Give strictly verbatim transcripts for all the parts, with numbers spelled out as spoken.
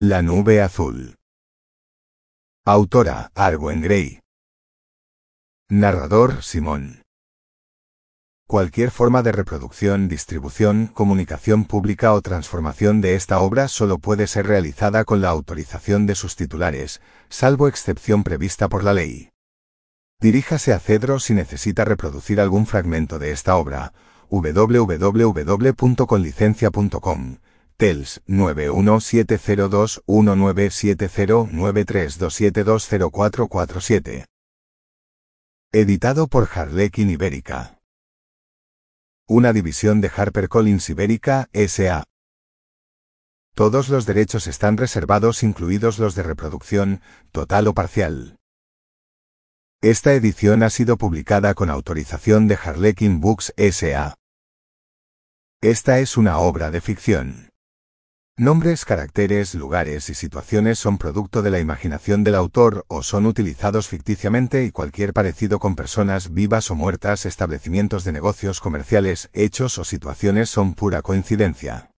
La nube azul. Autora, Arwen Grey. Narrador, Simón. Cualquier forma de reproducción, distribución, comunicación pública o transformación de esta obra solo puede ser realizada con la autorización de sus titulares, salvo excepción prevista por la ley. Diríjase a Cedro si necesita reproducir algún fragmento de esta obra. w w w punto conlicencia punto com. Tels nueve uno siete cero dos uno nueve siete cero nueve tres dos siete dos cero cuatro cuatro siete. Editado por Harlequin Ibérica. Una división de HarperCollins Ibérica, S A Todos los derechos están reservados, incluidos los de reproducción, total o parcial. Esta edición ha sido publicada con autorización de Harlequin Books, S A Esta es una obra de ficción. Nombres, caracteres, lugares y situaciones son producto de la imaginación del autor o son utilizados ficticiamente, y cualquier parecido con personas vivas o muertas, establecimientos de negocios comerciales, hechos o situaciones son pura coincidencia.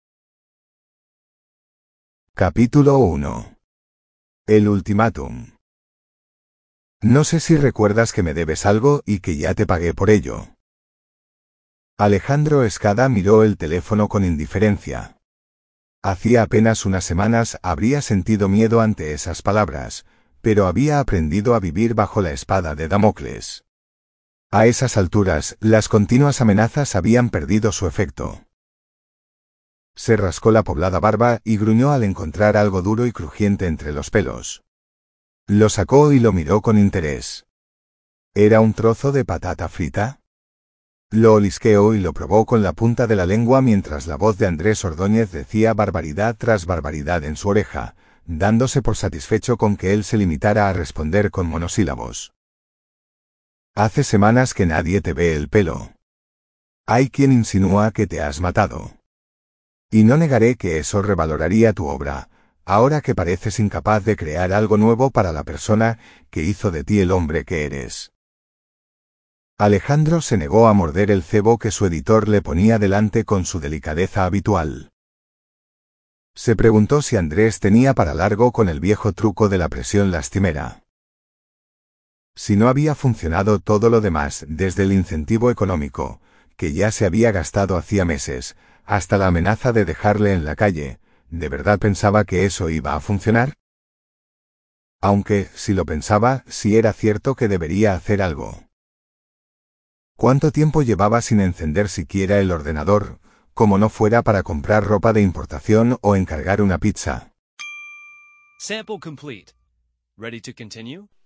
Capítulo uno. El ultimátum. No sé si recuerdas que me debes algo y que ya te pagué por ello. Alejandro Escada miró el teléfono con indiferencia. Hacía apenas unas semanas habría sentido miedo ante esas palabras, pero había aprendido a vivir bajo la espada de Damocles. A esas alturas, las continuas amenazas habían perdido su efecto. Se rascó la poblada barba y gruñó al encontrar algo duro y crujiente entre los pelos. Lo sacó y lo miró con interés. ¿Era un trozo de patata frita? Lo olisqueó y lo probó con la punta de la lengua mientras la voz de Andrés Ordóñez decía barbaridad tras barbaridad en su oreja, dándose por satisfecho con que él se limitara a responder con monosílabos. Hace semanas que nadie te ve el pelo. Hay quien insinúa que te has matado. Y no negaré que eso revaloraría tu obra, ahora que pareces incapaz de crear algo nuevo para la persona que hizo de ti el hombre que eres. Alejandro se negó a morder el cebo que su editor le ponía delante con su delicadeza habitual. Se preguntó si Andrés tenía para largo con el viejo truco de la presión lastimera. Si no había funcionado todo lo demás, desde el incentivo económico, que ya se había gastado hacía meses, hasta la amenaza de dejarle en la calle, ¿de verdad pensaba que eso iba a funcionar? Aunque, si lo pensaba, sí era cierto que debería hacer algo. ¿Cuánto tiempo llevaba sin encender siquiera el ordenador, como no fuera para comprar ropa de importación o encargar una pizza? Sample complete. Ready to continue?